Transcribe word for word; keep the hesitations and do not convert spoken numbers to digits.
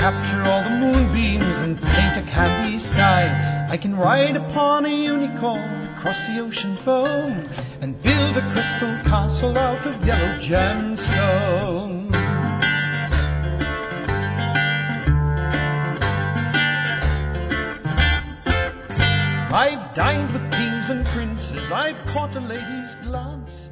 capture all the moonbeams and paint a candy sky. I can ride upon a unicorn across the ocean foam and build a crystal castle out of yellow gemstone. I've dined with kings and princes, I've caught a lady's glance,